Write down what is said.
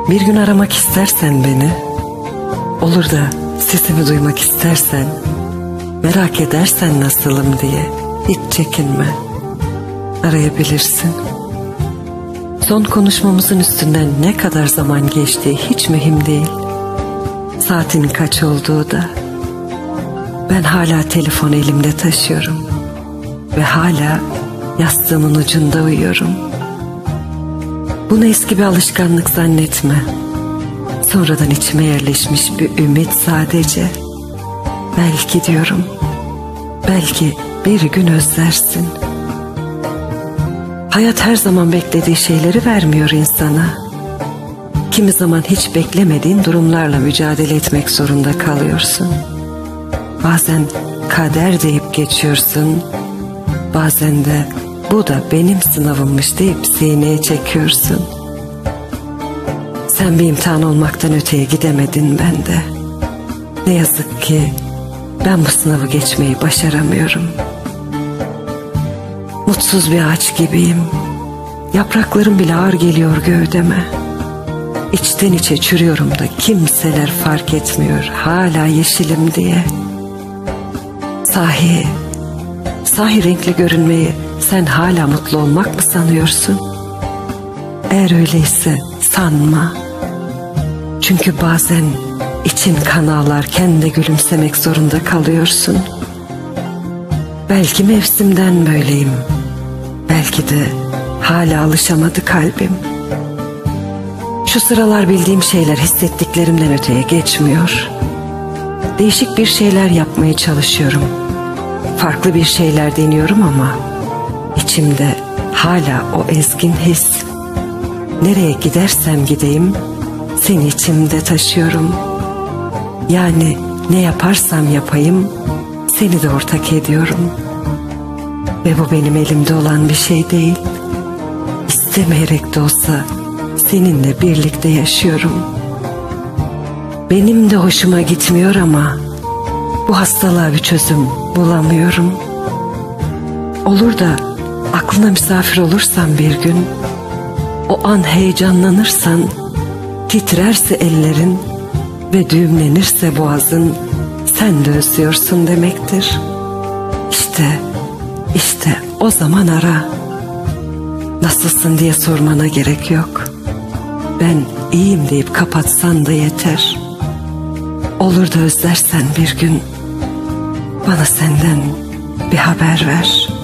Bir gün aramak istersen beni, olur da sesimi duymak istersen, merak edersen nasılım diye hiç çekinme, arayabilirsin. Son konuşmamızın üstünden ne kadar zaman geçtiği hiç mühim değil. Saatin kaç olduğu da. Ben hala telefonu elimde taşıyorum ve hala yastığımın ucunda uyuyorum. Bunu eski bir alışkanlık zannetme. Sonradan içime yerleşmiş bir ümit sadece. Belki diyorum, belki bir gün özlersin. Hayat her zaman beklediği şeyleri vermiyor insana. Kimi zaman hiç beklemediğin durumlarla mücadele etmek zorunda kalıyorsun. Bazen kader deyip geçiyorsun, bazen de bu da benim sınavımmış deyip sineye çekiyorsun. Sen bir imtihan olmaktan öteye gidemedin ben de. Ne yazık ki ben bu sınavı geçmeyi başaramıyorum. Mutsuz bir ağaç gibiyim. Yapraklarım bile ağır geliyor gövdeme. İçten içe çürüyorum da kimseler fark etmiyor hala yeşilim diye. Sahi renkli görünmeyi sen hala mutlu olmak mı sanıyorsun? Eğer öyleyse sanma. Çünkü bazen için kan ağlarken de gülümsemek zorunda kalıyorsun. Belki mevsimden böyleyim. Belki de hala alışamadı kalbim. Şu sıralar bildiğim şeyler hissettiklerimden öteye geçmiyor. Değişik bir şeyler yapmaya çalışıyorum. Farklı bir şeyler deniyorum ama içimde hala o ezgin his. Nereye gidersem gideyim seni içimde taşıyorum. Yani ne yaparsam yapayım seni de ortak ediyorum. Ve bu benim elimde olan bir şey değil. İstemeyerek de olsa seninle birlikte yaşıyorum. Benim de hoşuma gitmiyor ama bu hastalığa bir çözüm bulamıyorum. Olur da aklına misafir olursan bir gün, o an heyecanlanırsan, titrerse ellerin ve düğümlenirse boğazın, sen de özlüyorsun demektir. İşte o zaman ara. Nasılsın diye sormana gerek yok. Ben iyiyim deyip kapatsan da yeter. Olur da özlersen bir gün, bana senden bir haber ver.